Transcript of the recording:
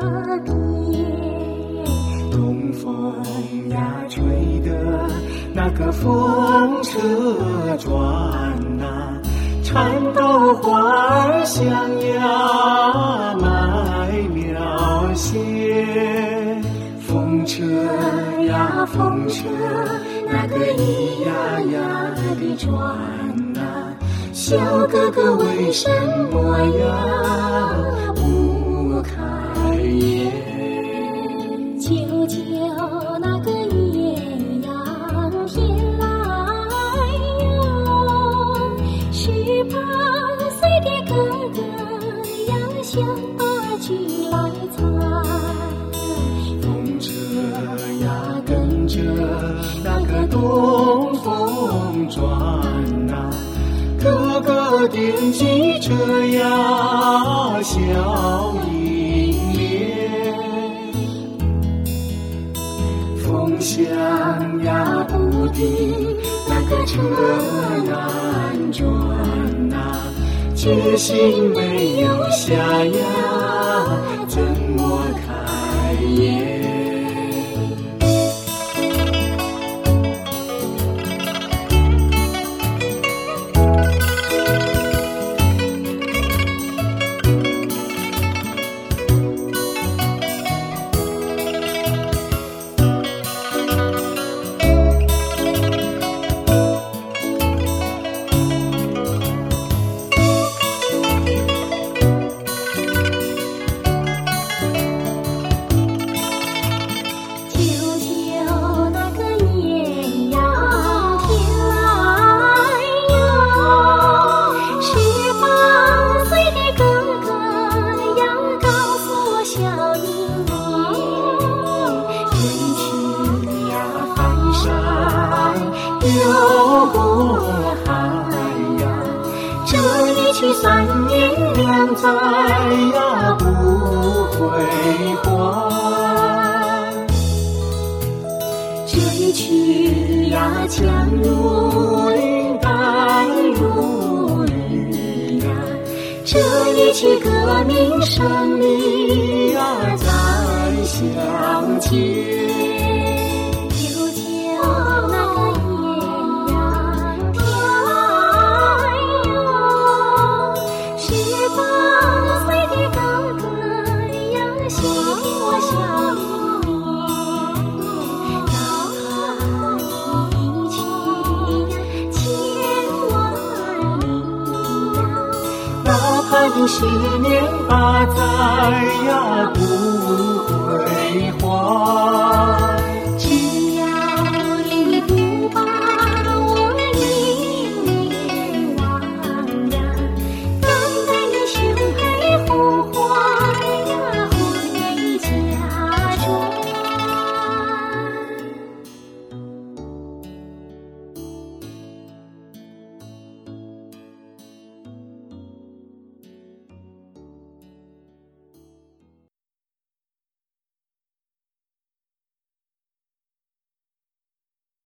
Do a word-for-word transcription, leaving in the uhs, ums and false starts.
别。 东风呀，吹得那个风车转啊，颤抖花香呀，麦苗谢。风车呀，风车，那个咿呀呀的转啊，小哥哥为什么呀不开眼？ 舅舅那个艳阳天来哟，十八岁的哥哥要向大举来参。 风车呀，跟着那个东风转啊，哥哥惦记着呀小英莲。风响呀不停，那个车难转啊，决心没有下呀，怎么开眼？流过海呀，这一去三年两载呀不回还。这一去呀将如云淡如雨呀，这一去革命胜利呀再相见。十年八载呀不回还。